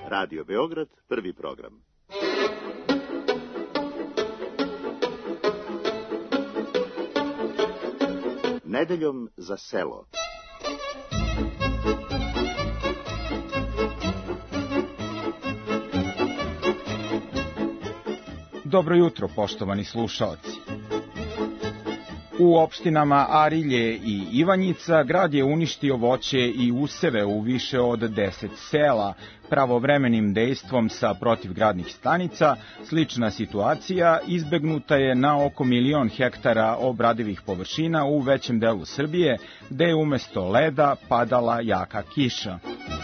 Radio Beograd, prvi program. Nedeljom za selo. Dobro jutro, poštovani slušaoci. U opštinama Arilje i Ivanjica grad je uništio voće i useve u više od 10 sela. Pravovremenim dejstvom sa protivgradnih stanica slična situacija izbegnuta je na oko 1.000.000 hektara obradivih površina u većem delu Srbije, gde je umesto leda padala jaka kiša.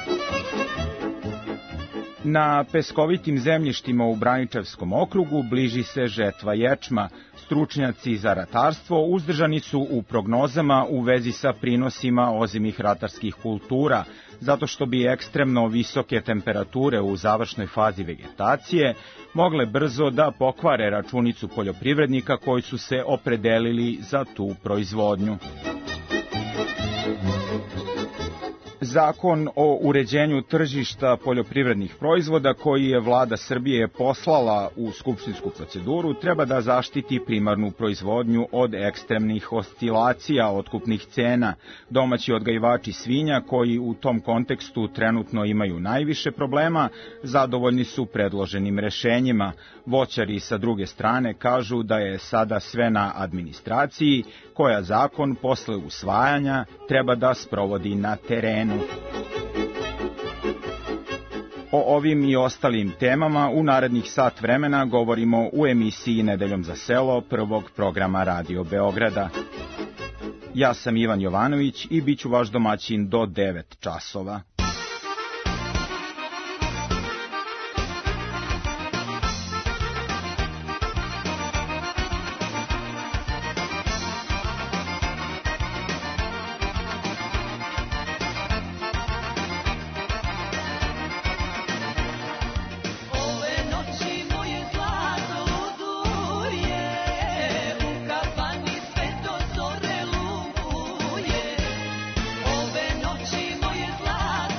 Na peskovitim zemljištima u Braničevskom okrugu bliži se žetva ječma. Stručnjaci za ratarstvo uzdržani su u prognozama u vezi sa prinosima ozimih ratarskih kultura, zato što bi ekstremno visoke temperature u završnoj fazi vegetacije mogle brzo da pokvare računicu poljoprivrednika koji su se opredelili za tu proizvodnju. Zakon o uređenju tržišta poljoprivrednih proizvoda koji je vlada Srbije poslala u skupštinsku proceduru treba da zaštiti primarnu proizvodnju od ekstremnih oscilacija otkupnih cena. Domaći odgajivači svinja koji u tom kontekstu trenutno imaju najviše problema zadovoljni su predloženim rešenjima. Voćari sa druge strane kažu da je sada sve na administraciji koja zakon posle usvajanja treba da sprovodi na terenu. O ovim i ostalim temama u narednih sat vremena govorimo u emisiji Nedeljom za selo prvog programa Radio Beograda. Ja sam Ivan Jovanović i bit ću vaš domaćin do 9 časova. Ove noći moje zlato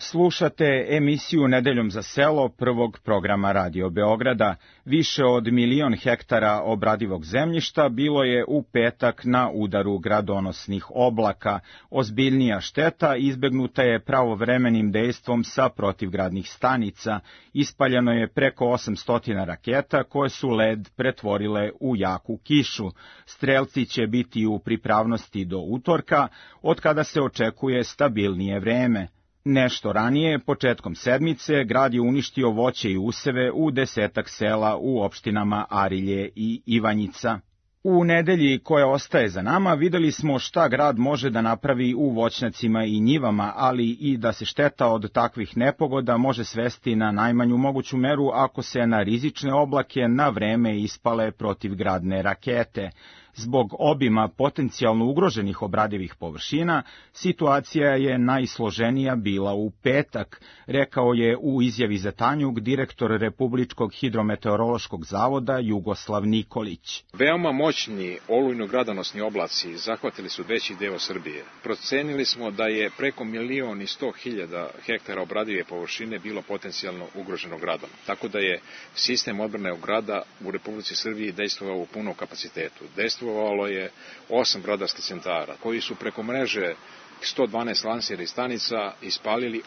Slušate emisiju Nedeljom za selo prvog programa Radio Beograda. Više od 1.000.000 hektara obradivog zemljišta bilo je u petak na udaru gradonosnih oblaka. Ozbiljnija šteta izbegnuta je pravovremenim dejstvom sa protivgradnih stanica. Ispaljeno je preko 800 raketa koje su led pretvorile u jaku kišu. Strelci će biti u pripravnosti do utorka, od kada se očekuje stabilnije vreme. Nešto ranije, početkom sedmice, grad je uništio voće i useve u 10 sela u opštinama Arilje i Ivanjica. U nedelji koja ostaje za nama videli smo šta grad može da napravi u voćnjacima i njivama, ali i da se šteta od takvih nepogoda može svesti na najmanju moguću meru ako se na rizične oblake na vreme ispale protivgradne rakete. Zbog obima potencijalno ugroženih obradivih površina, situacija je najsloženija bila u petak, rekao je u izjavi za Tanjug direktor Republičkog hidrometeorološkog zavoda Jugoslav Nikolić. Veoma moćni olujno-gradonosni oblaci zahvatili su veći deo Srbije. Procenili smo da je preko 1.100.000 hektara obradive površine bilo potencijalno ugroženo gradom. Tako da je sistem odbrane od grada u Republici Srbiji dejstvovao u punom kapacitetu. Dejstvovalo je 8 radarskih centara koji su preko mreže 112 lansera i stanica ispalili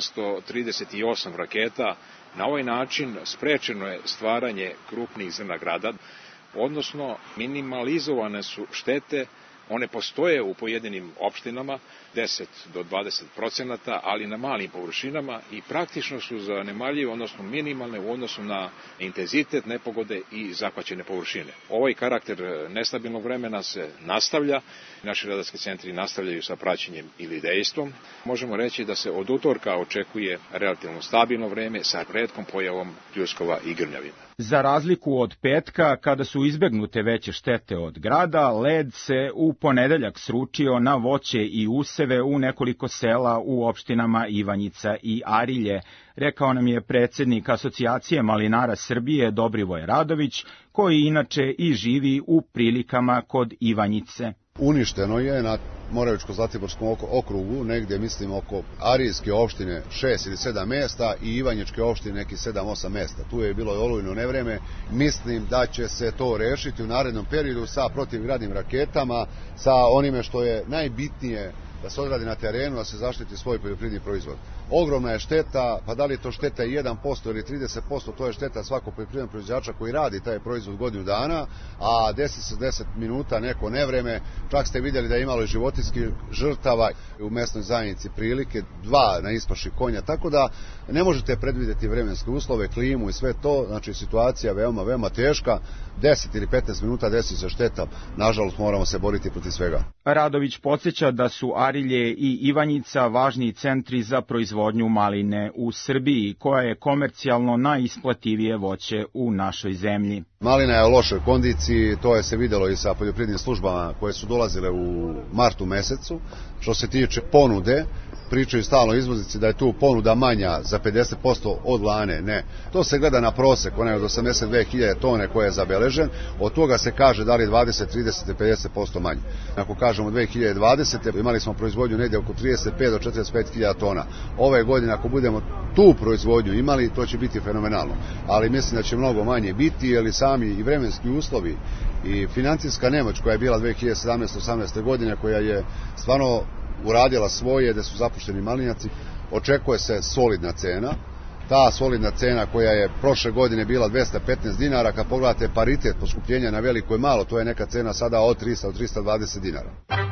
838 raketa. Na ovaj način sprečeno je stvaranje krupnih zrna grada, odnosno minimalizovane su štete. One postoje u pojedinim opštinama, 10 do 20%, ali na malim površinama i praktično su zanemarljive, odnosno minimalne u odnosu na intenzitet nepogode i zahvaćene površine. Ovaj karakter nestabilnog vremena se nastavlja, naši radarski centri nastavljaju sa praćenjem ili dejstvom. Možemo reći da se od utorka očekuje relativno stabilno vreme sa retkom pojavom pljuskova i grmljavina. Za razliku od petka, kada su izbegnute veće štete od grada, led se u ponedeljak sručio na voće i useve u nekoliko sela u opštinama Ivanjica i Arilje, rekao nam je predsjednik Asocijacije malinara Srbije Dobrivoje Radović, koji inače i živi u prilikama kod Ivanjice. Uništeno je na Moravičko-Zlatiborskom okrugu, negdje mislim oko Arijske opštine 6 ili 7 mjesta i Ivanjičke opštine neki 7-8 mjesta. Tu je bilo olujno nevreme. Mislim da će se to rešiti u narednom periodu sa protivgradnim raketama, sa onime što je najbitnije da se odradi na terenu, da se zaštiti svoj poljoprivredni proizvod. Ogromna je šteta, pa da li je to šteta 1% ili 30%, to je šteta svakog poljoprivrednog proizvođača koji radi taj proizvod godinu dana, a desi se 10 minuta neko nevreme. Čak ste vidjeli da je imalo i životinjskih žrtava u mesnoj zajednici Prilike, 2 na ispaši konja, tako da ne možete predvidjeti vremenske uslove, klimu i sve to, znači situacija veoma teška, 10 ili 15 minuta desi se šteta, nažalost moramo se boriti protiv svega. Radović podsjeća da su Arilje i Ivanjica važni centri za proizvodnju maline u Srbiji, koja je komercijalno najisplativije voće u našoj zemlji. Malina je u lošoj kondiciji, to je se vidjelo i sa poljoprivrednim službama koje su dolazile u martu mesecu. Što se tiče ponude, pričaju stalno izvoznici da je tu ponuda manja za 50% od lane, ne. To se gleda na prosek, onaj od 82.000 tone koje je zabeležen, od toga se kaže da li 20, 30 i 50% manje. Ako kažemo 2020. imali smo proizvodnju negdje oko 35 do 45.000 tona. Ove godine ako budemo tu proizvodnju imali, to će biti fenomenalno. Ali mislim da će mnogo manje biti, jer i sami i vremenski uslovi i financijska nemoć koja je bila 2017-18. godine, koja je stvarno uradila svoje, da su zapušteni malinjaci, očekuje se solidna cena. Ta solidna cena koja je prošle godine bila 215 dinara, kad pogledate paritet poskupljenja na veliko i malo, to je neka cena sada od 300 do 320 dinara.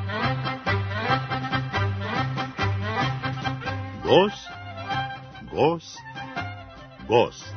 Gost.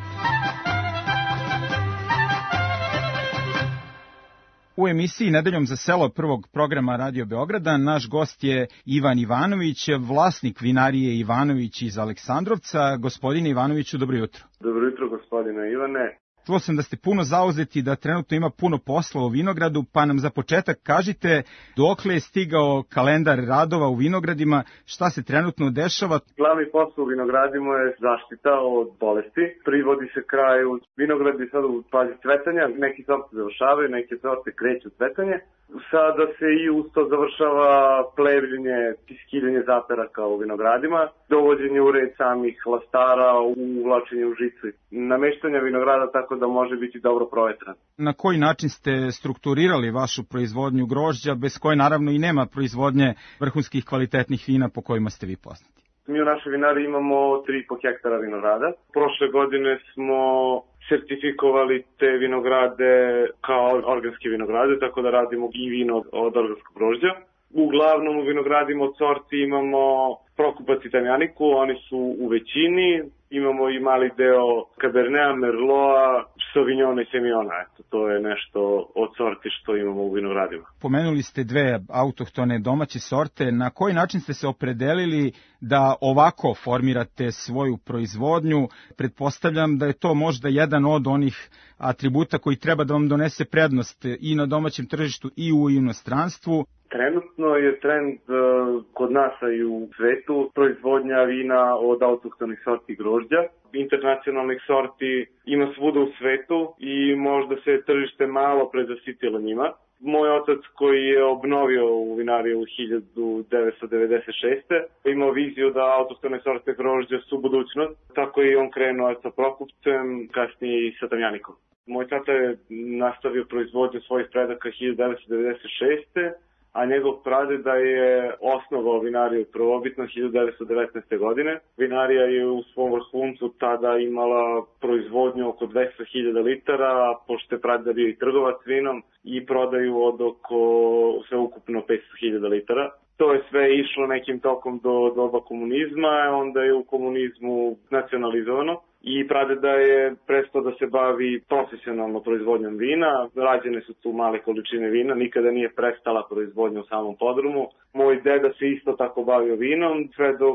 U emisiji Nedeljom za selo prvog programa Radio Beograda naš gost je Ivan Ivanović, vlasnik vinarije Ivanović iz Aleksandrovca. Gospodine Ivanoviću, dobro jutro. Dobro jutro, gospodine Ivane. Čuo sam da ste puno zauzeti, da trenutno ima puno posla u vinogradu, pa nam za početak kažite dokle je stigao kalendar radova u vinogradima, šta se trenutno dešava. Glavni posao u vinogradima je zaštita od bolesti. Privodi se kraju. Vinogradi sad u fazi cvetanja, neki sorte završavaju, neki sorte kreću cvetanje. Sada se i usto završava plevljenje, skidanje zaperaka u vinogradima, dovođenje u red samih lastara, uvlačenje u žicu, nameštanje vinograda tako da može biti dobro provetran. Na koji način ste strukturirali vašu proizvodnju grožđa, bez koje naravno i nema proizvodnje vrhunskih kvalitetnih vina po kojima ste vi poznati? Mi u našoj vinari imamo 3,5 hektara vinograda. Prošle godine smo sertifikovali te vinograde kao organske vinograde, tako da radimo i vino od organskog grožđa. Uglavnom u vinogradima od sorti imamo Prokupac i Tamjaniku, oni su u većini. Imamo i mali deo Caberneta, Merloa, Sauvignona i Semillona. Eto, to je nešto od sorti što imamo u vinogradima. Pomenuli ste dve autohtone domaće sorte. Na koji način ste se opredelili da ovako formirate svoju proizvodnju? Pretpostavljam da je to možda jedan od onih atributa koji treba da vam donese prednost i na domaćem tržištu i u inostranstvu. Trenutno je trend kod nas i u svetu proizvodnja vina od autohtonih sorti grožđa. Internacionalnih sorti ima svuda u svetu i možda se tržište malo prezasitilo njima. Moj otac koji je obnovio u vinariju u 1996. imao viziju da autohtone sorte grožđa su budućnost. Tako je i on krenuo sa Prokupcem, kasnije i sa Tamjanikom. Moj tata je nastavio proizvodnju svojih predaka 1996. a njegov pradeda je osnovao vinariju prvobitno 1919. godine. Vinarija je u svom vrhuncu tada imala proizvodnju oko 200.000 litara, pošto je pradeda bio i trgovac vinom i prodaju od oko sveukupno 500.000 litara. To je sve išlo nekim tokom do doba komunizma, onda je u komunizmu nacionalizovano i pradeda je prestao da se bavi profesionalno proizvodnjom vina. Rađene su tu male količine vina, nikada nije prestala proizvodnja u samom podrumu. Moj deda se isto tako bavio vinom, sve dok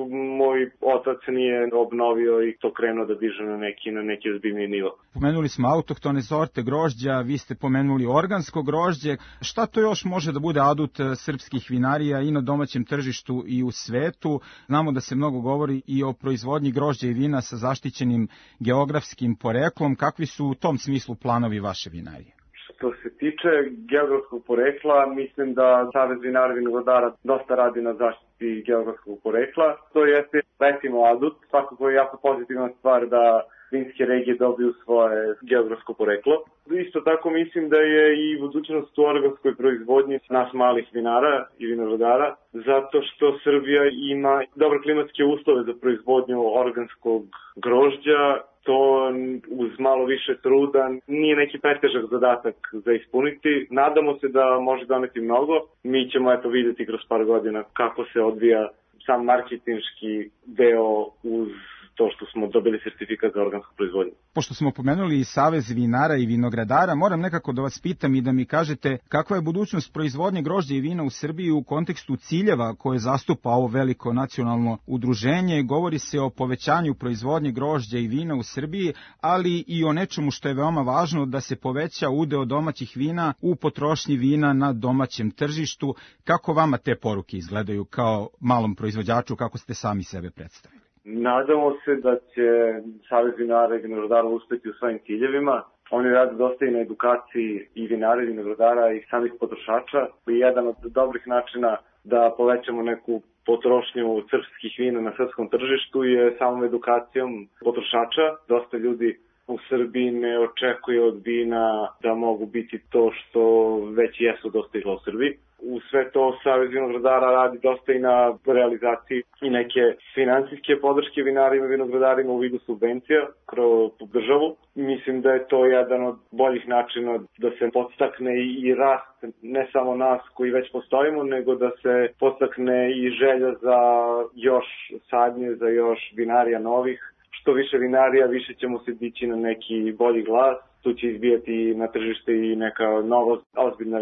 moj otac nije obnovio i to krenuo da diže na neki ozbiljni nivo. Pomenuli smo autohtone sorte grožđa, vi ste pomenuli organsko grožđe. Šta to još može da bude adut srpskih vinarija i na domaćem tržištu i u svetu? Znamo da se mnogo govori i o proizvodnji grožđa i vina sa zaštićenim geografskim poreklom. Kakvi su u tom smislu planovi vaše vinarije? Što se tiče geografskog porekla, mislim da Savez vinara i vinogradara dosta radi na zaštiti geografskog porekla. To jeste recimo adut, svakako je jako pozitivna stvar da vinske regije dobiju svoje geografsko poreklo. Isto tako mislim da je i budućnost u organskoj proizvodnji nas malih vinara i vinogradara, zato što Srbija ima dobre klimatske uslove za proizvodnju organskog grožđa. To uz malo više truda nije neki pretežak zadatak za ispuniti. Nadamo se da može doneti mnogo. Mi ćemo vidjeti kroz par godina kako se odvija sam marketinški deo uz to što smo dobili sertifikat za organsku proizvodnju. Pošto smo pomenuli i Savez vinara i vinogradara, moram nekako da vas pitam i da mi kažete kakva je budućnost proizvodnje grožđa i vina u Srbiji u kontekstu ciljeva koje zastupa ovo veliko nacionalno udruženje. Govori se o povećanju proizvodnje grožđa i vina u Srbiji, ali i o nečemu što je veoma važno, da se poveća udeo domaćih vina u potrošnji vina na domaćem tržištu. Kako vama te poruke izgledaju kao malom proizvođaču, kako ste sami sebe predstavili? Nadamo se da će Savez vinara i vinogradara uspeti u svojim ciljevima. Oni rade dosta i na edukaciji i vinara i vinogradara i samih potrošača. I jedan od dobrih načina da povećamo neku potrošnju srpskih vina na srpskom tržištu je samom edukacijom potrošača. Dosta ljudi u Srbiji ne očekuje od vina da mogu biti to što već jesu dostigla u Srbiji. U sve to Savez vinogradara radi dosta i na realizaciji i neke finansijske podrške vinarima i vinogradarima u vidu subvencija kroz državu. Mislim da je to jedan od boljih načina da se podstakne i rast ne samo nas koji već postojimo, nego da se podstakne i želja za još sadnje, za još vinarija novih. Što više vinarija, više ćemo se dići na neki bolji glas. Tu će izbijati na tržište i neka nova ozbiljna vina.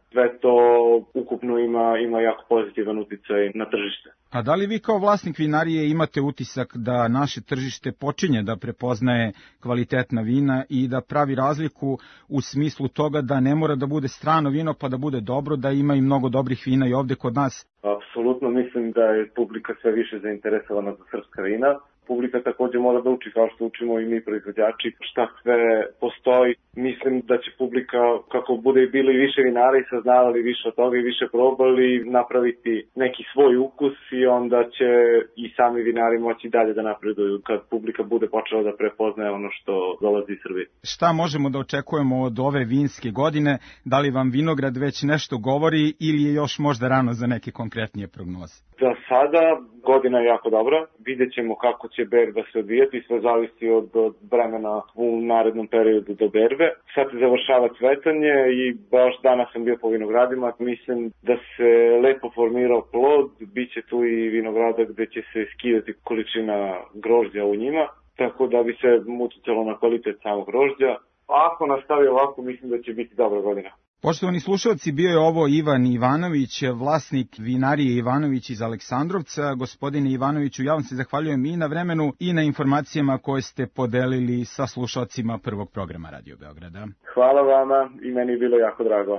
Sve to ukupno ima jako pozitivan uticaj na tržište. A da li vi kao vlasnik vinarije imate utisak da naše tržište počinje da prepoznaje kvalitetna vina i da pravi razliku u smislu toga da ne mora da bude strano vino pa da bude dobro, da ima i mnogo dobrih vina i ovde kod nas? Apsolutno mislim da je publika sve više zainteresovana za srpska vina. Publika takođe mora da uči, kao što učimo i mi proizvođači, šta sve postoji. Mislim da će publika, kako bude bili više vinara i saznavali više od toga i više probali, napraviti neki svoj ukus i onda će i sami vinari moći dalje da napreduju kad publika bude počela da prepoznaje ono što dolazi iz Srbije. Šta možemo da očekujemo od ove vinske godine? Da li vam vinograd već nešto govori ili je još možda rano za neke konkretnije prognoze? Za sada godina je jako dobra. Vidjet ćemo kako će berba se odvijati, sve zavisi od vremena u narednom periodu do berbe. Sad se završava cvetanje i baš danas sam bio po vinogradima. Mislim da se lepo formirao plod, bit će tu i vinograda gde će se skidati količina grožđa u njima, tako da bi se uticalo na kvalitet samog grožđa. Ako nastavi ovako, mislim da će biti dobra godina. Poštovani slušalci, bio je ovo Ivan Ivanović, vlasnik vinarije Ivanović iz Aleksandrovca. Gospodine Ivanoviću, ja vam se zahvaljujem i na vremenu i na informacijama koje ste podelili sa slušalcima prvog programa Radio Beograda. Hvala vama i meni je bilo jako drago.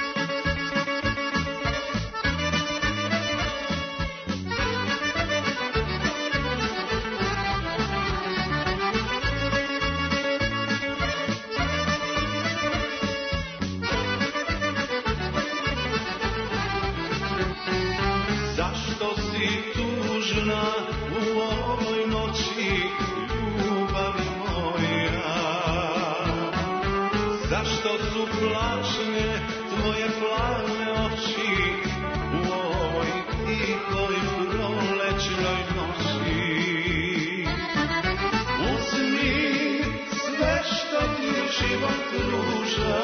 U ovoj noći, ljubav moja, zašto su plašne tvoje plave oči u ovoj tihoj prolećnoj noći? Uzmi sve što ti život pruža,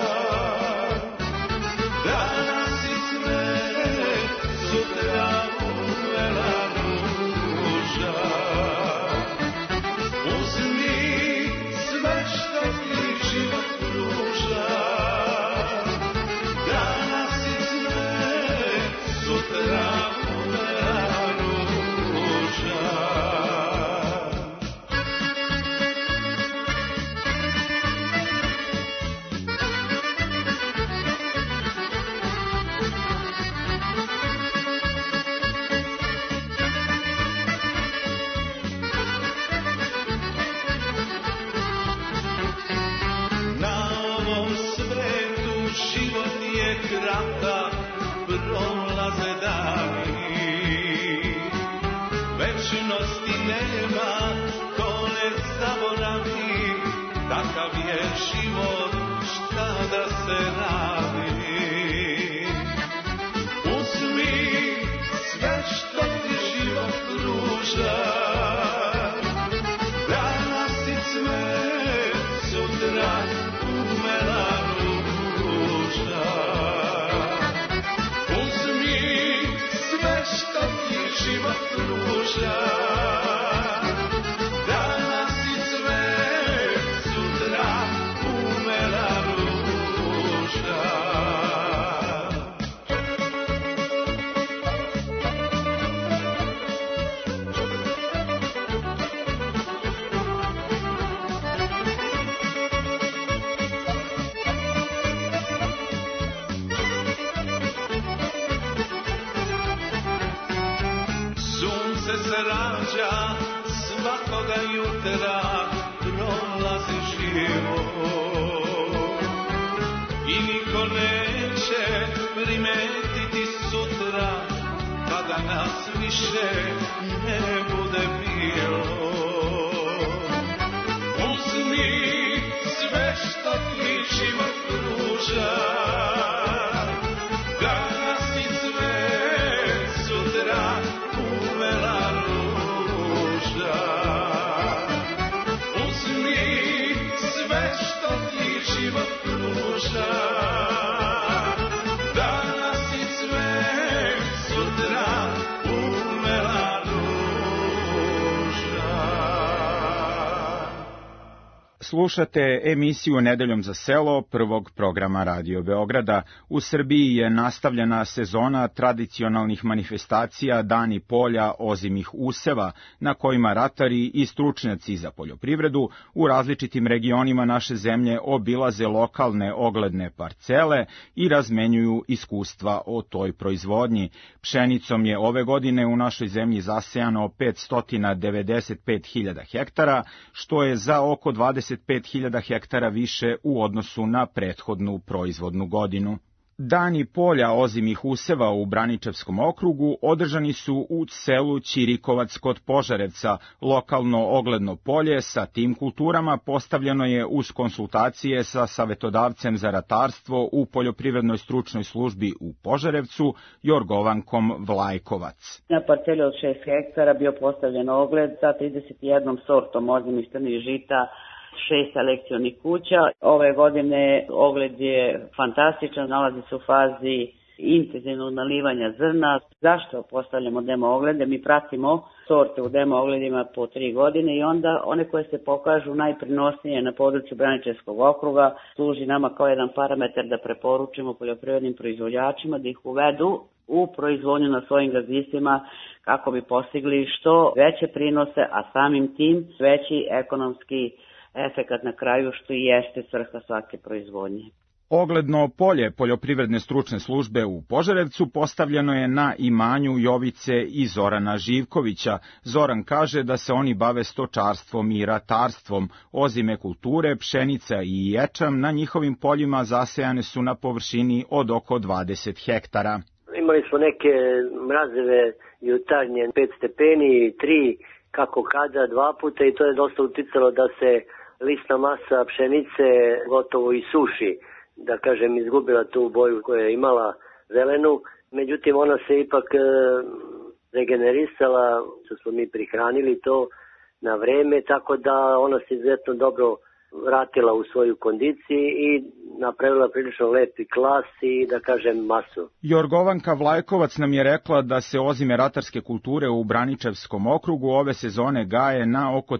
danas i sve, sutra uvela. Uzmi sve što ti život pruža, danas i sve, sutra uvela ruža. Kratak prolaze dani, večnosti nema, ko ne zaboravi, takav je život, šta da se radi. Uzmi sve što ti život pruža, danas i sve, sutra umela ruža. Život pruža, danas i sve, sutra umela ruža. Se rađa svakoga jutra, prolazi život i niko neće primetiti sutra, kada nas više ne bude bilo. Uzmi sve što ti život pruža, danas i sve, sutra umela ruža. Uzmi sve što ti život pruža, danas i sve, sutra umela ruža. Slušate emisiju Nedeljom za selo prvog programa Radio Beograda. U Srbiji je nastavljena sezona tradicionalnih manifestacija Dani polja ozimih useva, na kojima ratari i stručnjaci za poljoprivredu u različitim regionima naše zemlje obilaze lokalne ogledne parcele i razmenjuju iskustva o toj proizvodnji. Pšenicom je ove godine u našoj zemlji zasejano 595.000 hektara, što je za oko 25.000 hektara više u odnosu na prethodnu proizvodnu godinu. Dani polja ozimih useva u Braničevskom okrugu održani su u selu Ćirikovac kod Požarevca. Lokalno ogledno polje sa tim kulturama postavljeno je uz konsultacije sa savetodavcem za ratarstvo u Poljoprivrednoj stručnoj službi u Požarevcu, Jorgovankom Vlajkovac. Na parceli od 6 hektara bio postavljen ogled sa 31 sortom ozimih strnih žita, 6 selekcionih kuća. Ove godine ogled je fantastičan, nalazi se u fazi intenzivnog nalivanja zrna. Zašto postavljamo demo oglede? Mi pratimo sorte u demo ogledima po 3 godine i onda one koje se pokažu najprinosnije na području Braničevskog okruga služi nama kao jedan parametar da preporučimo poljoprivrednim proizvođačima da ih uvedu u proizvodnju na svojim gazdinstvima kako bi postigli što veće prinose, a samim tim veći ekonomski efekat na kraju, što i jeste svrha svake proizvodnje. Ogledno polje Poljoprivredne stručne službe u Požarevcu postavljeno je na imanju Jovice i Zorana Živkovića. Zoran kaže da se oni bave stočarstvom i ratarstvom. Ozime kulture, pšenica i ječam na njihovim poljima zasejane su na površini od oko 20 hektara. Imali smo neke mrazeve jutarnje, 5 stepeni, 3 kako kada, 2 puta i to je dosta uticalo da se lisna masa pšenice gotovo isuši, da kažem izgubila tu boju koju je imala zelenu, međutim ona se ipak regenerisala, što smo mi prihranili to na vreme, tako da ona se izuzetno dobro vratila u svoju kondiciji i napravila prilično lepi klas i da kažem masu. Jorgovanka Vlajkovac nam je rekla da se ozime ratarske kulture u Braničevskom okrugu ove sezone gaje na oko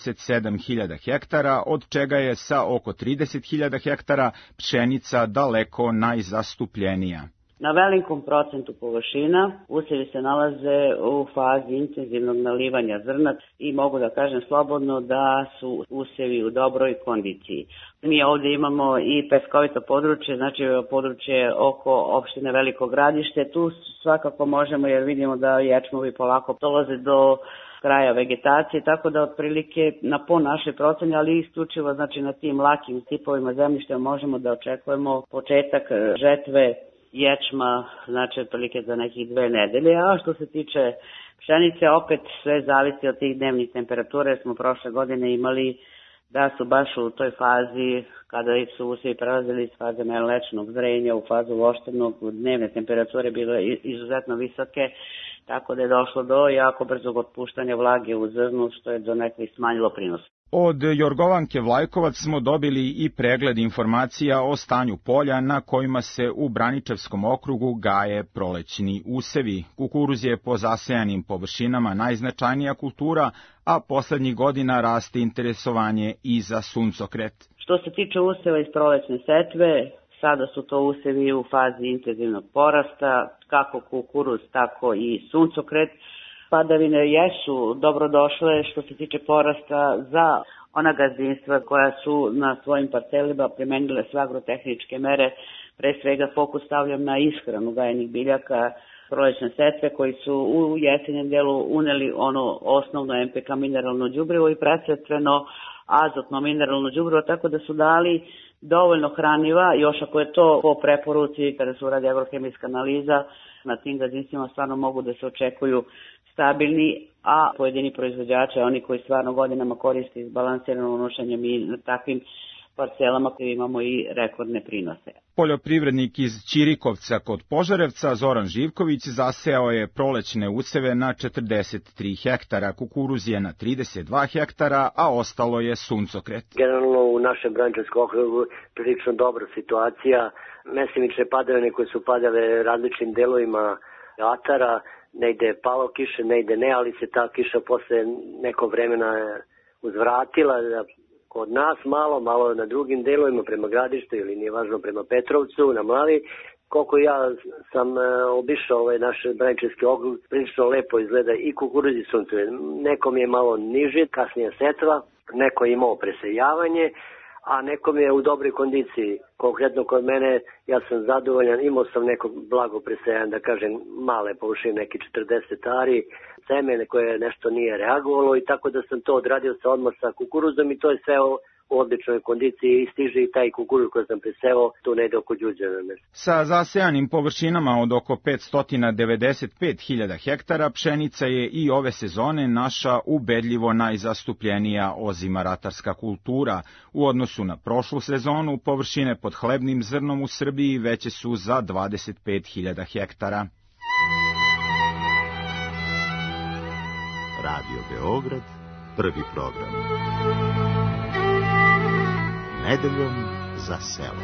37.000 hektara, od čega je sa oko 30.000 hektara pšenica daleko najzastupljenija. Na velikom procentu površina usevi se nalaze u fazi intenzivnog nalivanja zrna i mogu da kažem slobodno da su usevi u dobroj kondiciji. Mi ovdje imamo i peskovito područje, znači područje oko opštine Veliko Gradište. Tu svakako možemo, jer vidimo da ječmovi polako dolaze do kraja vegetacije, tako da otprilike po našoj proceni, ali isključivo znači na tim lakim tipovima zemljišta možemo da očekujemo početak žetve ječma, znači otprilike za nekih 2 nedelje, a što se tiče pšenice, opet sve zavisi od tih dnevnih temperatura, smo prošle godine imali da su baš u toj fazi, kada su usevi prelazili iz faze mlečnog zrenja u fazu voštenog, dnevne temperature bile izuzetno visoke, tako da je došlo do jako brzog otpuštanja vlage u zrnu, što je do nekih smanjilo prinos. Od Jorgovanke Vlajkovac smo dobili i pregled informacija o stanju polja na kojima se u Braničevskom okrugu gaje prolećni usevi. Kukuruz je po zasejanim površinama najznačajnija kultura, a poslednjih godina raste interesovanje i za suncokret. Što se tiče useva iz prolećne setve, sada su to usevi u fazi intenzivnog porasta, kako kukuruz, tako i suncokret. Padavine jesu dobrodošle što se tiče porasta za ona gazdinstva koja su na svojim parcelima primenile sve agrotehničke mere. Pre svega fokus stavljam na ishranu gajenih biljaka prolećne setve koji su u jesenjem delu uneli ono osnovno MPK mineralno đubrivo i presvetveno azotno mineralno đubrivo, tako da su dali dovoljno hraniva, još ako je to po preporuci kada se uradi agrohemijska analiza, na tim gazdinstvima stvarno mogu da se očekuju stabilni, a pojedini proizvođači, oni koji stvarno godinama koriste izbalansirano unošenjem i na takvim parcelama koje imamo i rekordne prinose. Poljoprivrednik iz Ćirikovca kod Požarevca, Zoran Živković, zasejao je prolećne useve na 43 hektara, kukuruz je na 32 hektara, a ostalo je suncokret. Generalno u našem Braničevskom okrugu prilično dobra situacija. Mesimične padavine koje su padale različitim delovima atara, negde je palo kiše, negde ne, ali se ta kiša posle nekog vremena uzvratila, kod nas malo na drugim delovima prema Gradištu ili nije važno prema Petrovcu, na Mlavi. Koliko ja sam obišao naš Braničevski okrug, prilično lepo izgleda i kukuruz i suncove. Nekom je malo niži, kasnije setva, neko je imao presejavanje, a nekom je u dobroj kondiciji. Konkretno kod mene, ja sam zadovoljan, imao sam neko blago presejanje, da kažem, male površine, neki 40 ari, semene koje nešto nije reagovalo i tako da sam to odradio odmah sa kukuruzom i to je sve u odličnoj kondiciji i stiže i taj kukuruz koji sam presevao tu negde oko Đurđevdana. Sa zasejanim površinama od oko 595.000 hektara, pšenica je i ove sezone naša ubedljivo najzastupljenija ozima ratarska kultura. U odnosu na prošlu sezonu, površine pod hlebnim zrnom u Srbiji veće su za 25.000 hektara. Radio Beograd, prvi program. Nedeljom za selo.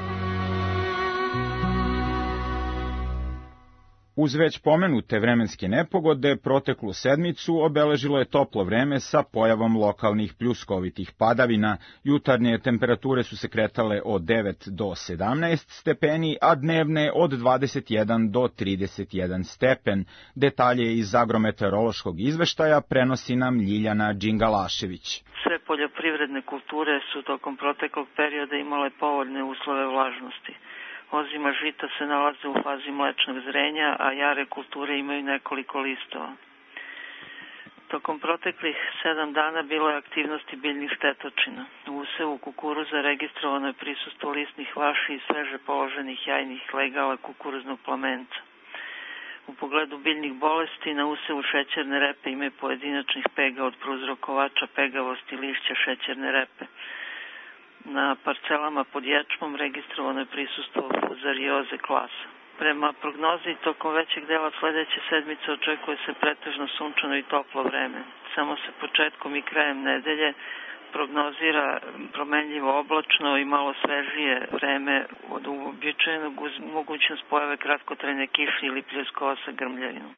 Uz već pomenute vremenske nepogode, proteklu sedmicu obeležilo je toplo vreme sa pojavom lokalnih pljuskovitih padavina. Jutarnje temperature su se kretale od 9 do 17 stepeni, a dnevne od 21 do 31 stepen. Detalje iz agrometeorološkog izveštaja prenosi nam Ljiljana Đingalašević. Sve poljoprivredne kulture su tokom proteklog perioda imale povoljne uslove vlažnosti. Ozima žita se nalaze u fazi mlečnog zrenja, a jare kulture imaju nekoliko listova. Tokom proteklih 7 dana bilo je aktivnosti biljnih štetočina. U usevu kukuruza registrovano je prisustvo listnih vaši i sveže položenih jajnih legala kukuruznog plamenca. U pogledu biljnih bolesti na usevu šećerne repe imaju pojedinačnih pega od prouzrokovača pegavosti lišća šećerne repe. Na parcelama pod ječmom registrovano je prisustvo fuzarioze klasa. Prema prognozi, tokom većeg dela sledeće sedmice očekuje se pretežno sunčano i toplo vreme. Samo se početkom i krajem nedelje prognozira promenljivo oblačno i malo svežije vreme od uobičajenog uz mogućnost pojave kratkotrajne kiše ili pljuskova sa grmljavinom.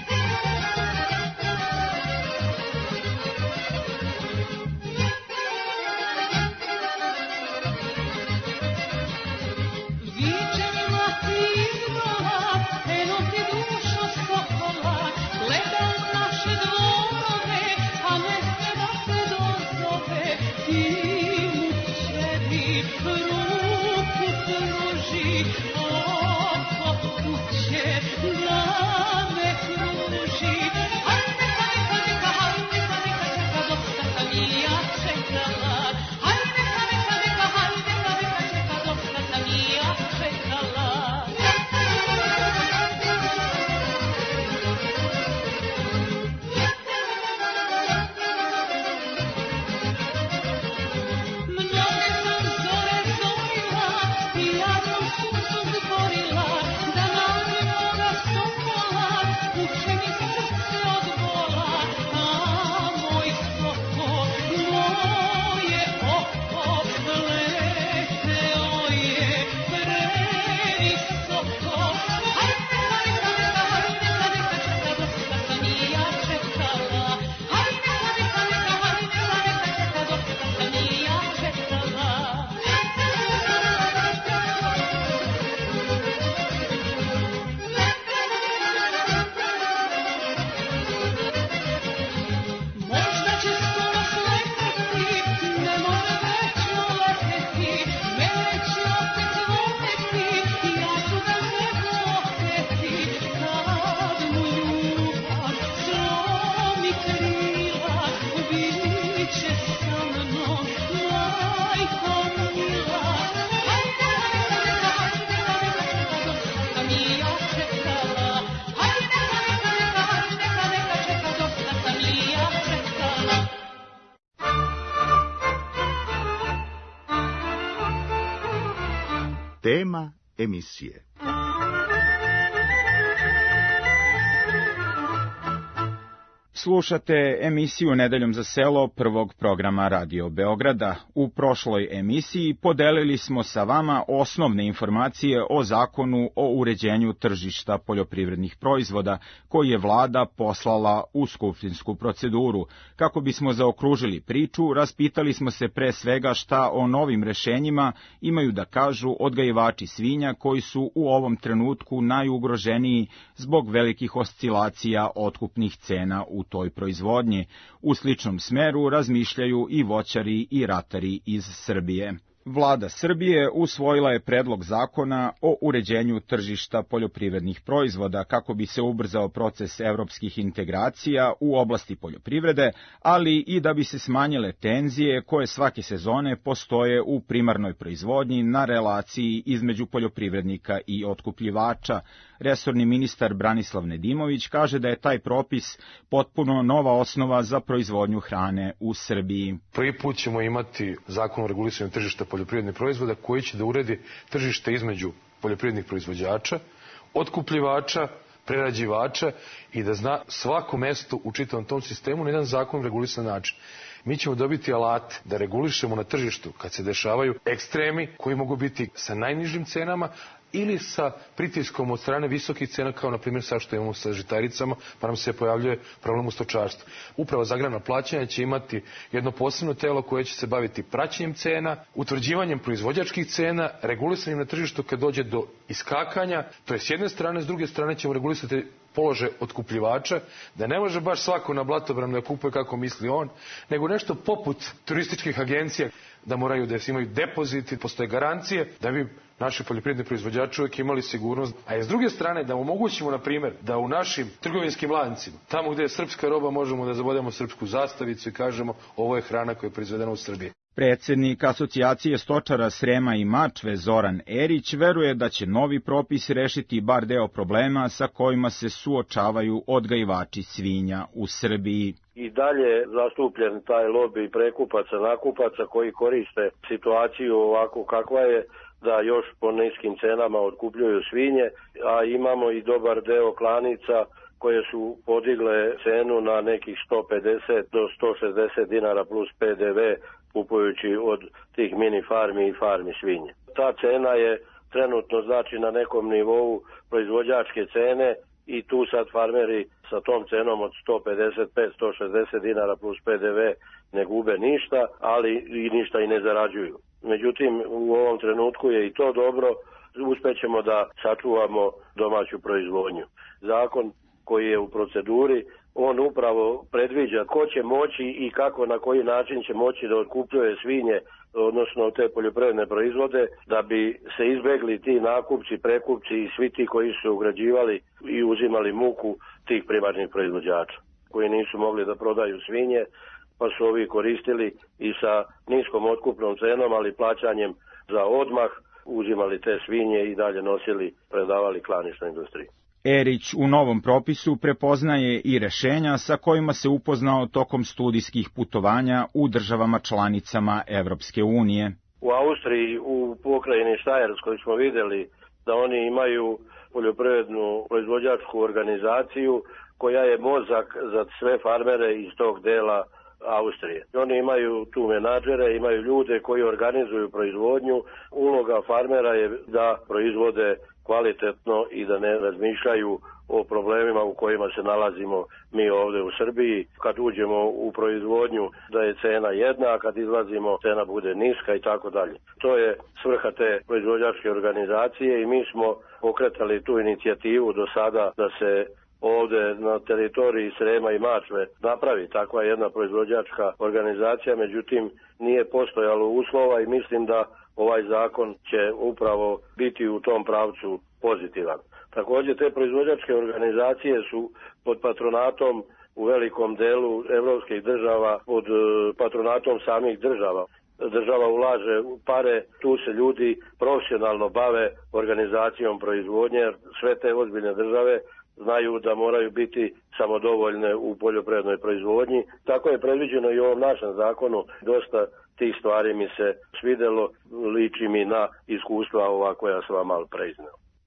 Tema emisije. Slušate emisiju Nedeljom za selo prvog programa Radio Beograda. U prošloj emisiji podelili smo sa vama osnovne informacije o zakonu o uređenju tržišta poljoprivrednih proizvoda koji je vlada poslala u skupštinsku proceduru. Kako bismo zaokružili priču, raspitali smo se pre svega šta o novim rešenjima imaju da kažu odgajivači svinja koji su u ovom trenutku najugroženiji zbog velikih oscilacija otkupnih cena u toj proizvodnji. U sličnom smeru razmišljaju i voćari i ratari iz Srbije. Vlada Srbije usvojila je predlog zakona o uređenju tržišta poljoprivrednih proizvoda kako bi se ubrzao proces evropskih integracija u oblasti poljoprivrede, ali i da bi se smanjile tenzije koje svake sezone postoje u primarnoj proizvodnji na relaciji između poljoprivrednika i otkupljivača. Resorni ministar Branislav Nedimović kaže da je taj propis potpuno nova osnova za proizvodnju hrane u Srbiji. Prvi put ćemo imati zakon o regulisanju tržišta poljoprivrednih proizvoda koji će da uredi tržište između poljoprivrednih proizvođača, otkupljivača, prerađivača i da zna svako mesto u čitavom tom sistemu na jedan zakon regulisan način. Mi ćemo dobiti alate da regulišemo na tržištu kad se dešavaju ekstremi koji mogu biti sa najnižim cenama ili sa pritiskom od strane visokih cena, kao na primjer sad što imamo sa žitaricama, pa nam se pojavljuje problem u stočarstvu. Upravo za agrarna plaćanja će imati jedno posebno telo koje će se baviti praćenjem cena, utvrđivanjem proizvođačkih cena, regulisanjem na tržištu kad dođe do iskakanja. To je s jedne strane, s druge strane ćemo regulisati položaj otkupljivača, da ne može baš svako na Blatobranu da kupuje kako misli on, nego nešto poput turističkih agencija, da moraju da imaju depoziti, postoje garancije, da bi naši poljoprivredni proizvođači uvijek imali sigurnost. A s druge strane da omogućimo, na primjer, da u našim trgovinskim lancima, tamo gdje je srpska roba, možemo da zabodemo srpsku zastavicu i kažemo ovo je hrana koja je proizvedena u Srbiji. Predsjednik Asocijacije stočara Srema i Mačve Zoran Erić veruje da će novi propis rešiti bar deo problema sa kojima se suočavaju odgajivači svinja u Srbiji. I dalje zastupljen taj lobi prekupaca, nakupaca koji koriste situaciju ovako kakva je, da još po niskim cenama otkupljuju svinje, a imamo i dobar deo klanica koje su podigle cenu na nekih 150 do 160 dinara plus PDV, kupujući od tih mini farmi i farmi svinje. Ta cena je trenutno znači na nekom nivou proizvođačke cene i tu sad farmeri sa tom cenom od 155-160 dinara plus PDV ne gube ništa, ali i ništa i ne zarađuju. Međutim, u ovom trenutku je i to dobro, uspjećemo da sačuvamo domaću proizvodnju. Zakon koji je u proceduri, on upravo predviđa ko će moći i kako, na koji način će moći da otkupljuje svinje, odnosno te poljoprivredne proizvode, da bi se izbegli ti nakupci, prekupci i svi ti koji su ugrađivali i uzimali muku tih primarnih proizvođača, koji nisu mogli da prodaju svinje, pa su ovi koristili i sa niskom otkupnom cenom, ali plaćanjem za odmah, uzimali te svinje i dalje nosili, predavali klaničnoj industriji. Erić u novom propisu prepoznaje i rešenja sa kojima se upoznao tokom studijskih putovanja u državama članicama Evropske unije. U Austriji, u pokrajini Štajerskoj smo vidjeli da oni imaju poljoprivrednu proizvođačku organizaciju koja je mozak za sve farmere iz tog dela Austrije. Oni imaju tu menadžere, imaju ljude koji organizuju proizvodnju. Uloga farmera je da proizvode kvalitetno i da ne razmišljaju o problemima u kojima se nalazimo mi ovdje u Srbiji. Kad uđemo u proizvodnju da je cena jedna, a kad izlazimo cena bude niska i tako dalje. To je svrha te proizvođačke organizacije i mi smo pokretali tu inicijativu do sada da se ovdje na teritoriji Srema i Mačve napravi takva jedna proizvođačka organizacija, međutim nije postojalo uslova i mislim da ovaj zakon će upravo biti u tom pravcu pozitivan. Također te proizvođačke organizacije su pod patronatom u velikom delu evropskih država, pod patronatom samih država. Država ulaže pare, tu se ljudi profesionalno bave organizacijom proizvodnje, sve te ozbiljne države znaju da moraju biti samodovoljne u poljoprivrednoj proizvodnji. Tako je predviđeno i u ovom našem zakonu. Dosta tih stvari mi se svidelo, liči mi na iskustva ova koja sam vam malo preiznao.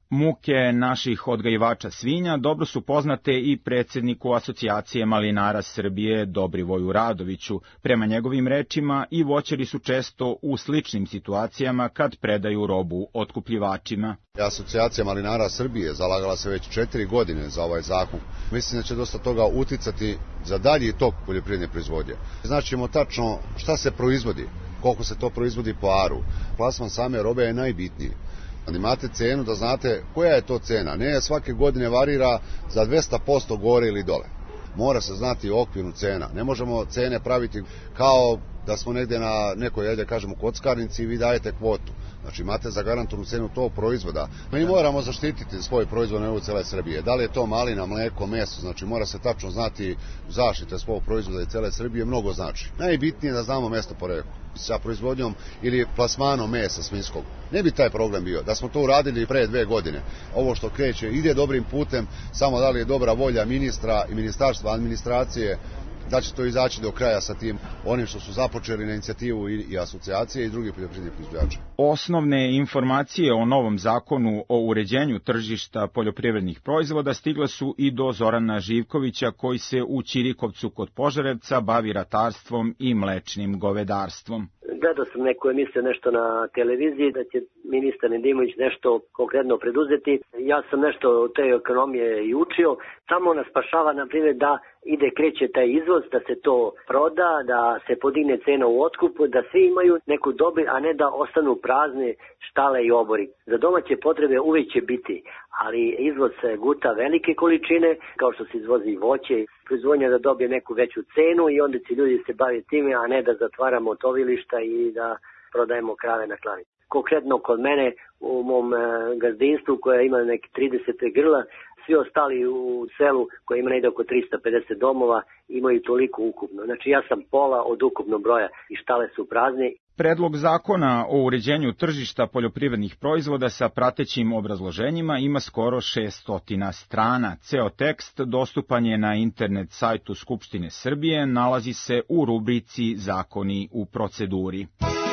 Muke naših odgajivača svinja dobro su poznate i predsjedniku Asocijacije malinara Srbije Dobrivoju Radoviću. Prema njegovim rečima, i voćari su često u sličnim situacijama kad predaju robu otkupljivačima. Asocijacija malinara Srbije zalagala se već 4 godine za ovaj zakon. Mislim da će dosta toga uticati za dalji tok poljoprivredne proizvodnje. Znaćemo tačno šta se proizvodi, koliko se to proizvodi po aru. Plasman same robe je najbitniji. Imate cenu da znate koja je to cena. Ne svake godine varira za 200% gore ili dole. Mora se znati okvirnu cena. Ne možemo cene praviti kao da smo negde na nekoj, ajde kažemo, kockarnici i vi dajete kvotu. Znači imate zagarantovanu cenu tog proizvoda. Mi moramo zaštititi svoj proizvod na nivou cele Srbije. Da li je to malina, mleko, meso, znači mora se tačno znati zaštite svog proizvoda i cele Srbije, mnogo znači. Najbitnije je da znamo mesto porekla. Sa proizvodnjom ili plasmanom mesa svinjskog. Ne bi taj problem bio, da smo to uradili pre 2 godine. Ovo što kreće ide dobrim putem, samo da li je dobra volja ministra i ministarstva administracije da će to izaći do kraja sa tim onim što su započeli na inicijativu i asocijacije i drugih poljoprivrednih proizvođača. Osnovne informacije o novom zakonu o uređenju tržišta poljoprivrednih proizvoda stigle su i do Zorana Živkovića, koji se u Ćirikovcu kod Požarevca bavi ratarstvom i mlečnim govedarstvom. Gledao sam neku emisiju nešto na televiziji da će ministar Nedimović nešto konkretno preduzeti. Ja sam nešto o te ekonomije i učio. Samo nas spašava, na primjer, da kreće taj izvoz, da se to proda, da se podigne cena u otkupu, da svi imaju neku dobit, a ne da ostanu prazne štale i obori. Za domaće potrebe uvijek će biti, ali izvoz se guta velike količine, kao što se izvozi voće, proizvodnja da dobije neku veću cenu i onda će ljudi se baviti time, a ne da zatvaramo tovilišta i da prodajemo krave na klanici. Konkretno kod mene u mom gazdinstvu koja ima neke 30 grla, svi ostali u selu koji ima negde oko 350 domova imaju toliko ukupno. Znači ja sam pola od ukupnog broja i štale su prazne. Predlog zakona o uređenju tržišta poljoprivrednih proizvoda sa pratećim obrazloženjima ima skoro 600 strana. Ceo tekst dostupan je na internet sajtu Skupštine Srbije, nalazi se u rubrici Zakoni u proceduri.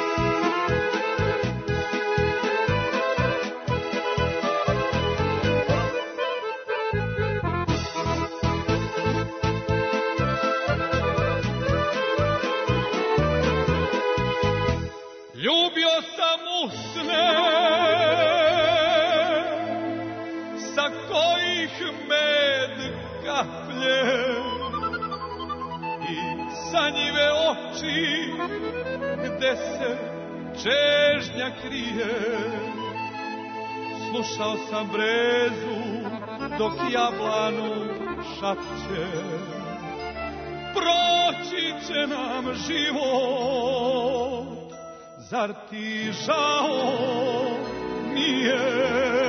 Ljubio sam usne, sa kojih med kaplje, i sanjive oči, gde se čežnja krije. Slušao sam brezu, dok jablanu šapće. Proći će nam život, zar ti žao nije?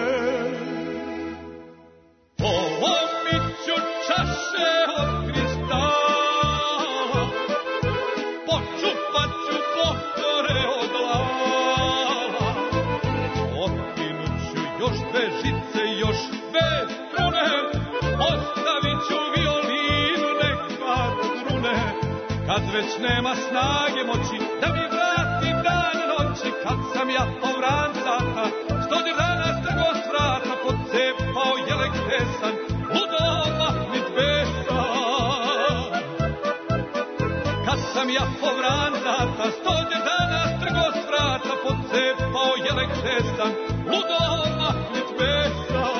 Polomit ću čaše od kristala, počupat ću potore od glava, otkinut ću još 2 žice, još 2 strune, ostavit ću violinu neka trune, kad već nema snage moći da mi vrati dan noći, kad sam ja povrancata, 100 dana strgo s vrata, pocepao jelek tesan, ludoma nit besan. Kad sam ja povrancata, 100 dana strgo s vrata, pocepao jelek tesan, ludoma nit besan.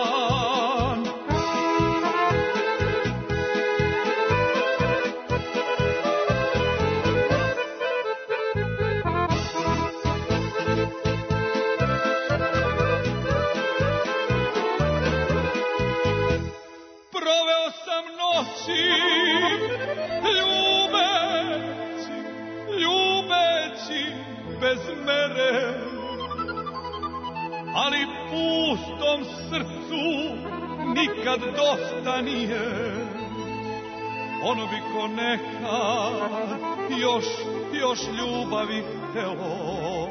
Ljubeći bez mere, ali pustom srcu nikad dosta nije. Ono bi ko nekad još ljubavi htelo,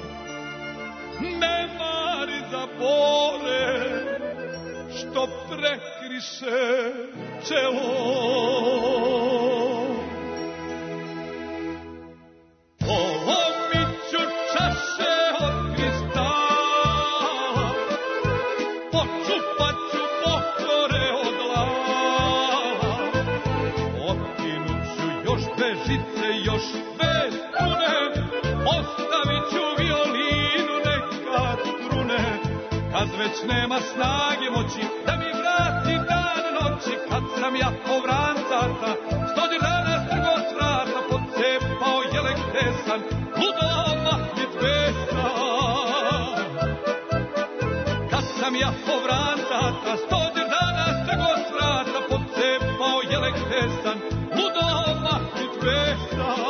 ne mari za bore što prekriše čelo. Polomit ću čaše od kristala, još dve žice, još dve strune, ostavit ću violinu neka strune, kad već nema snage moći da mi vrati dan noći, kad sam ja povrancata, stođer dana strgo s vrata, pocepao jelek tesan, ludo mahnet besan. Kad sam ja povrancata, stođer dana strgo s vrata, pocepao jelek tesan, ludo mahnet besan.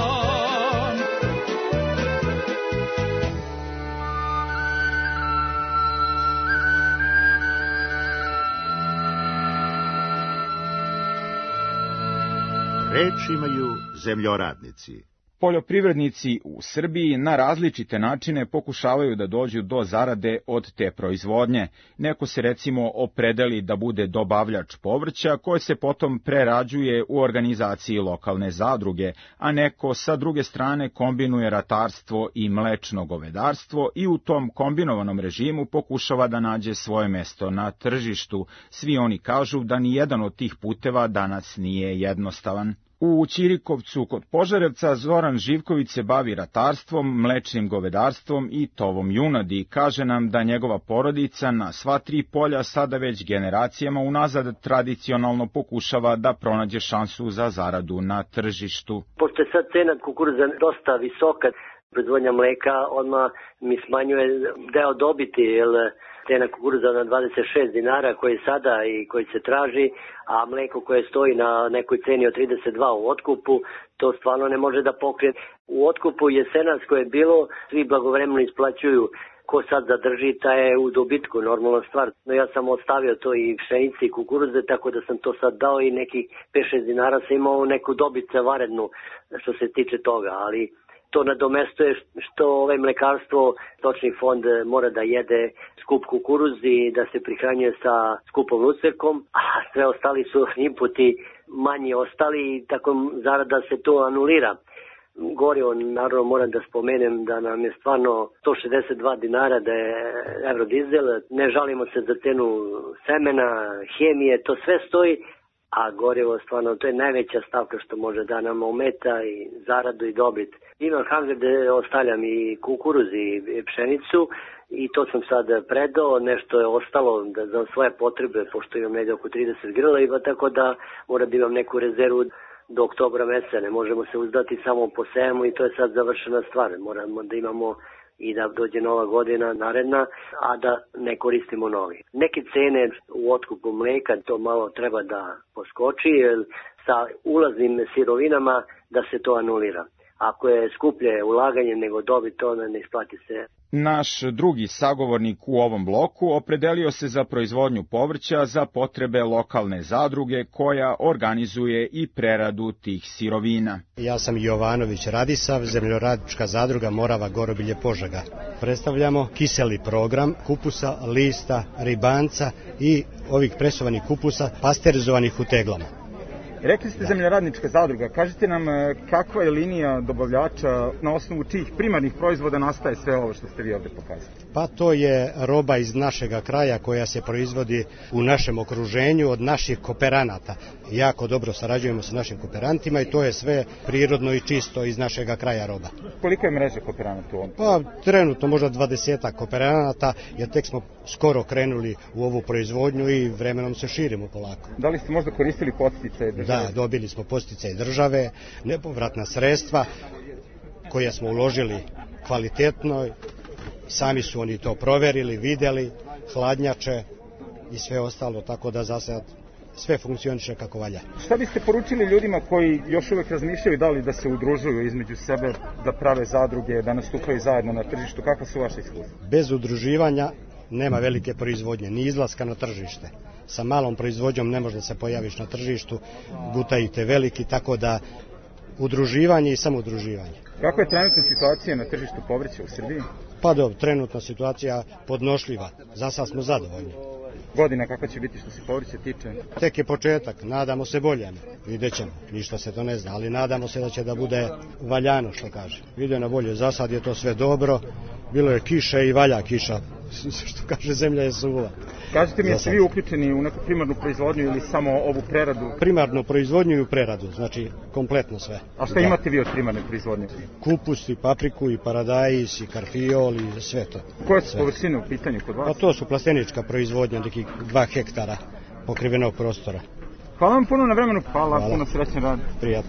Reč imaju zemljoradnici. Poljoprivrednici u Srbiji na različite načine pokušavaju da dođu do zarade od te proizvodnje. Neko se recimo opredeli da bude dobavljač povrća koje se potom prerađuje u organizaciji lokalne zadruge, a neko sa druge strane kombinuje ratarstvo i mlečno govedarstvo i u tom kombinovanom režimu pokušava da nađe svoje mesto na tržištu. Svi oni kažu da ni jedan od tih puteva danas nije jednostavan. U Ćirikovcu kod Požarevca Zoran Živković se bavi ratarstvom, mlečnim govedarstvom i tovom junadi. Kaže nam da njegova porodica na sva tri polja sada već generacijama unazad tradicionalno pokušava da pronađe šansu za zaradu na tržištu. Pošto je sad cena kukuruza dosta visoka, proizvodnja mleka odmah mi smanjuje deo dobiti, jer cena kukuruza na 26 dinara koji je sada i koji se traži, a mleko koje stoji na nekoj ceni od 32 u otkupu, to stvarno ne može da pokrije. U otkupu jesenas koje je bilo, svi blagovremeno isplaćuju. Ko sad zadrži, taj je u dobitku, normalna stvar. No ja sam ostavio to i pšenice i kukuruze, tako da sam to sad dao i nekih 5-6 dinara sam imao neku dobit varednu što se tiče toga, ali to nadomestuje što mlekarstvo, stočni fond mora da jede skup kukuruz i da se prihranjuje sa skupom lucerkom, a sve ostali su inputi manji ostali i tako zarada se to anulira. Gorivo, naravno moram da spomenem da nam je stvarno 162 dinara da je eurodizel, ne žalimo se za cenu semena, hemije, to sve stoji, a gorivo stvarno to je najveća stavka što može da nam ometa i zaradu i dobit. Imam hangar gde ostavljam i kukuruz i pšenicu i to sam sad predao, nešto je ostalo da za svoje potrebe, pošto imam negdje oko 30 grla i tako da moram da imam neku rezervu do oktobra meseca, ne možemo se uzdati samo po sejemu i to je sad završena stvar, moramo da imamo i da dođe nova godina naredna, a da ne koristimo novi. Neke cene u otkupu mleka to malo treba da poskoči, jer sa ulaznim sirovinama da se to anulira. Ako je skuplje ulaganje nego dobit, to ne isplati se. Naš drugi sagovornik u ovom bloku opredelio se za proizvodnju povrća za potrebe lokalne zadruge koja organizuje i preradu tih sirovina. Ja sam Jovanović Radisav, zemljoradnička zadruga Morava Gorobilje Požega. Predstavljamo kiseli program kupusa, lista, ribanca i ovih presovanih kupusa pasterizovanih u teglama. Rekli ste zemljoradnička zadruga, kažite nam kakva je linija dobavljača, na osnovu čijih primarnih proizvoda nastaje sve ovo što ste vi ovde pokazali? Pa to je roba iz našega kraja koja se proizvodi u našem okruženju od naših kooperanata. Jako dobro sarađujemo sa našim kooperantima i to je sve prirodno i čisto iz našega kraja roba. Kolika je mreža kooperanata u ovom? Pa trenutno možda 20 kooperanata, jer tek smo skoro krenuli u ovu proizvodnju i vremenom se širimo polako. Da li ste možda koristili podsticaje države? Da, dobili smo podsticaje države, nepovratna sredstva koja smo uložili kvalitetno, sami su oni to proverili, videli, hladnjače i sve ostalo, tako da za sad sve funkcioniše kako valja. Šta biste poručili ljudima koji još uvek razmišljaju da li da se udružuju između sebe, da prave zadruge, da nastupaju zajedno na tržištu? Kakva su vaše iskustva? Bez udruživanja nema velike proizvodnje, ni izlaska na tržište. Sa malom proizvodnjom ne može da se pojaviš na tržištu, gutajite veliki, tako da udruživanje i samoudruživanje. Kakva je trenutna situacija na tržištu povrća u Srbiji? Pa dobro, trenutna situacija podnošljiva, za sad smo zadovoljni. Godina kakva će biti što se povrća tiče? Tek je početak, nadamo se boljem, vidjet ćemo, ništa se to ne zna, ali nadamo se da će da bude valjano, što kaže. Ide na bolje, za sad je to sve dobro, Bilo je kiše i valja kiša, što kaže zemlja je suva. Kažete mi, jeste vi uključeni u neku primarnu proizvodnju ili samo ovu preradu? Primarnu proizvodnju i u preradu, znači kompletno sve. A šta imate vi od primarne proizvodnje? Kupus i papriku i paradajz i karfiol i sve to. Koje su površine u pitanju kod vas? Pa to su plastenička proizvodnja, nekih 2 hektara pokrivenog prostora. Hvala vam puno na vremenu. Hvala. Puno srećan rad. Prijatno.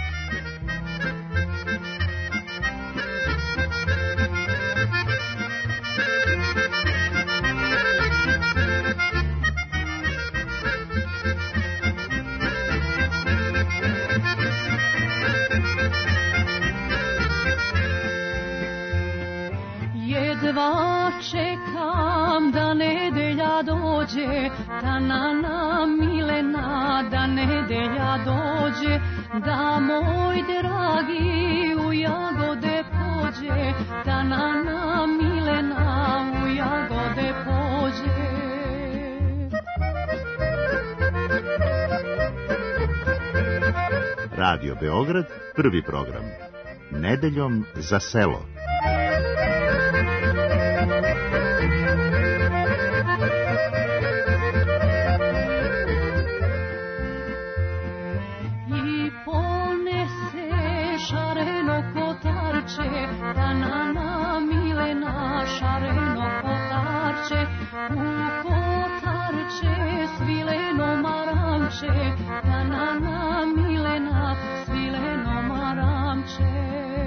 Jedva čekam da nedelja dođe, tanana milena, da nedelja dođe, da moj dragi u jagode pođe, tanana milena u jagode pođe. Radio Beograd, prvi program. Nedeljom za selo. Tanana milena šareno kotarče, u kotarče svileno maramče, tanana milena svileno maramče.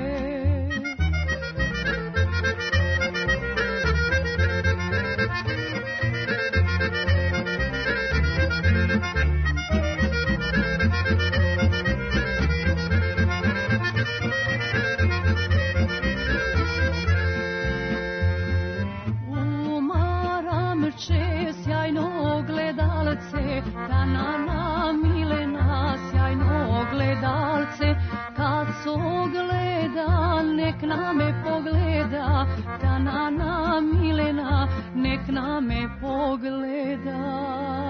Sjajno gledalce, tanana milena, sjajno gledalce, kad se ogleda, nek na me pogleda, tanana milena, nek na me pogleda.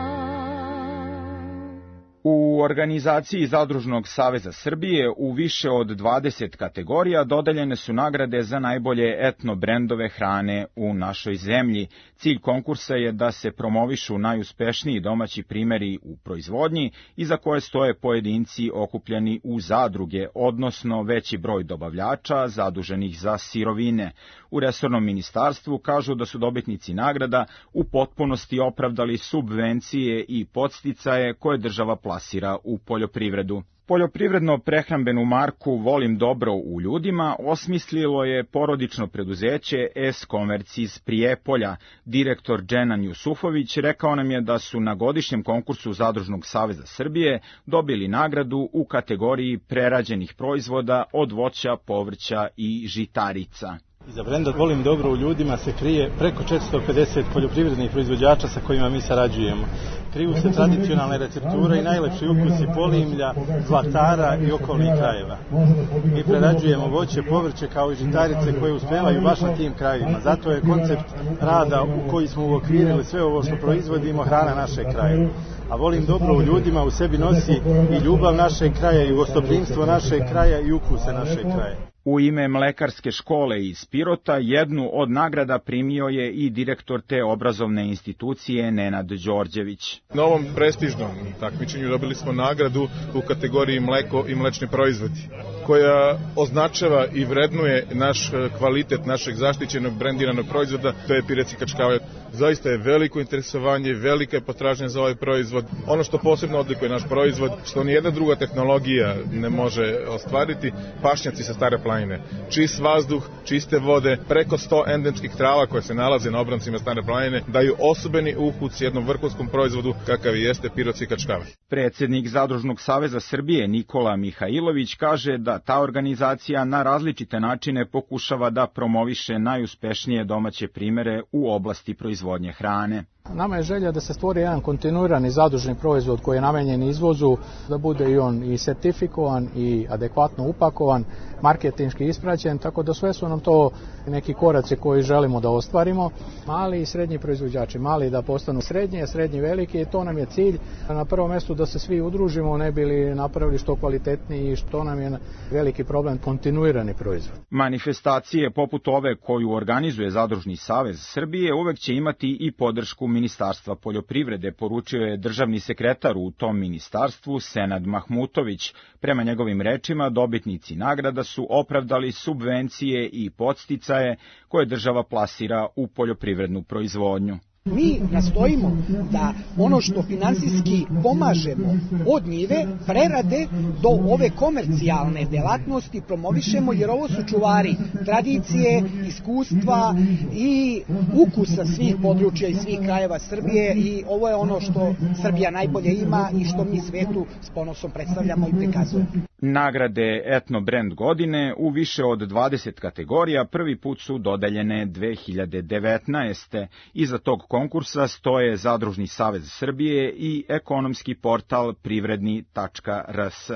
U organizaciji Zadružnog saveza Srbije u više od 20 kategorija dodeljene su nagrade za najbolje etno brendove hrane u našoj zemlji. Cilj konkursa je da se promovišu najuspešniji domaći primeri u proizvodnji iza koje stoje pojedinci okupljeni u zadruge, odnosno veći broj dobavljača zaduženih za sirovine. U resornom ministarstvu kažu da su dobitnici nagrada u potpunosti opravdali subvencije i podsticaje koje država plasira u poljoprivredu. Poljoprivredno-prehrambenu marku Volim dobro u ljudima osmislilo je porodično preduzeće S-Commerce iz Prijepolja. Direktor Dženan Jusufović rekao nam je da su na godišnjem konkursu Zadružnog saveza Srbije dobili nagradu u kategoriji prerađenih proizvoda od voća, povrća i žitarica. Iza brenda Volim dobro u ljudima se krije preko 450 poljoprivrednih proizvođača sa kojima mi sarađujemo. Kriju se tradicionalne recepture i najlepši ukusi Polimlja, Zlatara i okolnih krajeva. Mi prerađujemo voće, povrće kao i žitarice koje uspevaju baš na tim krajevima. Zato je koncept rada u koji smo uokvirili sve ovo što proizvodimo hrana našeg kraja. A Volim dobro u ljudima u sebi nosi i ljubav našeg kraja i gostoprimstvo našeg kraja i ukuse našeg kraja. U ime Mlekarske škole iz Pirota jednu od nagrada primio je i direktor te obrazovne institucije Nenad Đorđević. Na ovom prestižnom takmičenju dobili smo nagradu u kategoriji mleko i mlečni proizvodi, koja označava i vrednuje naš kvalitet našeg zaštićenog brendiranog proizvoda, to je pirecki kačkavac. Zaista je veliko interesovanje, velika je potražnja za ovaj proizvod. Ono što posebno odlikuje naš proizvod, što nijedna druga tehnologija ne može ostvariti, pašnjaci sa Stare planine. Čist vazduh, čiste vode, preko 100 endemskih trava koje se nalaze na obroncima Stare planine, daju osobeni ukus jednom vrhunskom proizvodu kakav jeste pirotski kačkavac. Predsednik Zadružnog saveza Srbije Nikola Mihajlović kaže da ta organizacija na različite načine pokušava da promoviše najuspešnije domaće primere u oblasti proizvodnje hrane. Nama je želja da se stvori jedan kontinuirani zadružni proizvod koji je namenjen izvozu, da bude i on i sertifikovan i adekvatno upakovan, marketinški ispraćen, tako da sve su nam to neki koraci koji želimo da ostvarimo. Mali i srednji proizvođači, mali da postanu srednji, a srednji veliki, i to nam je cilj. Na prvom mjestu da se svi udružimo, ne bi li napravili što kvalitetniji i što nam je veliki problem, kontinuirani proizvod. Manifestacije poput ove koju organizuje Zadružni savez Srbije uvek će imati i podršku Ministarstva poljoprivrede, poručio je državni sekretar u tom ministarstvu Senad Mahmutović. Prema njegovim rečima, dobitnici nagrada su opravdali subvencije i podsticaje koje država plasira u poljoprivrednu proizvodnju. Mi nastojimo da ono što finansijski pomažemo od njive, prerade do ove komercijalne delatnosti promovišemo, jer ovo su čuvari tradicije, iskustva i ukusa svih područja i svih krajeva Srbije, i ovo je ono što Srbija najbolje ima i što mi svetu s ponosom predstavljamo i prikazujemo. Nagrade Etno Brand godine u više od 20 kategorija prvi put su dodeljene 2019. Iza tog konkursa stoje Zadružni savez Srbije i ekonomski portal privredni.rs.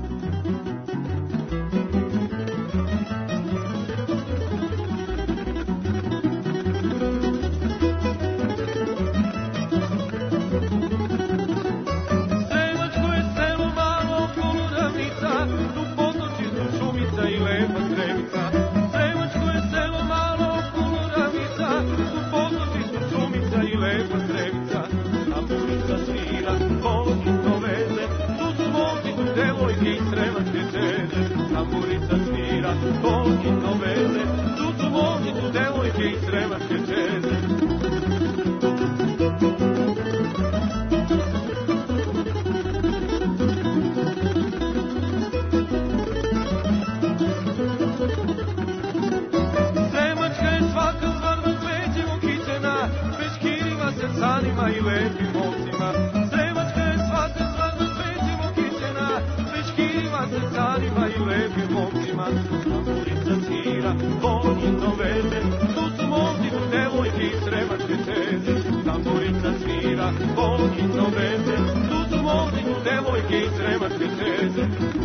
I lepim momcima, Sremačka je svaka stvarno svećemo kićena, večkirima, srcanima i lepim momcima. Tamburica svira, bonito veze, tu su momci, tu devojke i sremačke čeze. Tamburica svira, bonito veze, tu su momci, tu devojke i sremačke čeze.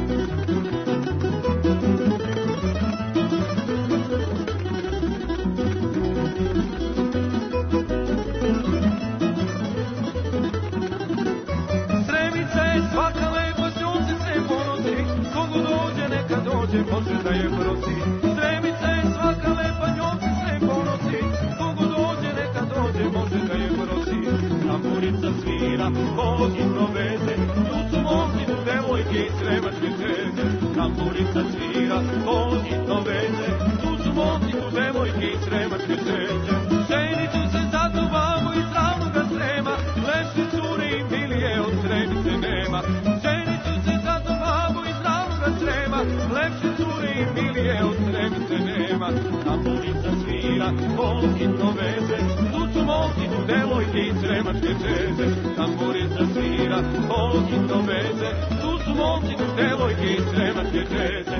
Može da je prosi, Sremica je svaka lepa, njom se sve ponosi. Kogo dođe, neka dođe, može da je prosi. Tamburica svira, bonito veze, tu su momci, tu devojke i sremačke čeze. Tamburica svira, bonito veze, tu su momci, tu devojke i sremačke čeze. Ženit ću se za tu babu iz ravnoga Srema, lešne cure i milije od Sremice nema. Ženit ću se za tu babu iz ravnoga Srema, lepše cure i milije od Sremice nema. Tamburica svira, bonito veze, tu su momci, tu devojke i sremačke čeze. Tamburica svira, bonito veze, tu su momci, tu devojke i sremačke čeze.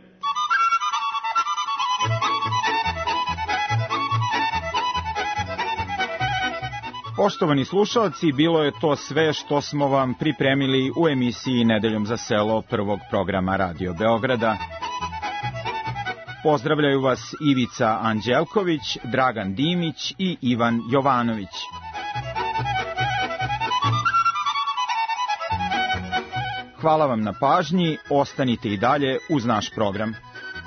Poštovani slušalci, bilo je to sve što smo vam pripremili u emisiji Nedeljom za selo prvog programa Radio Beograda. Pozdravljaju vas Ivica Anđelković, Dragan Dimić i Ivan Jovanović. Hvala vam na pažnji, ostanite i dalje uz naš program.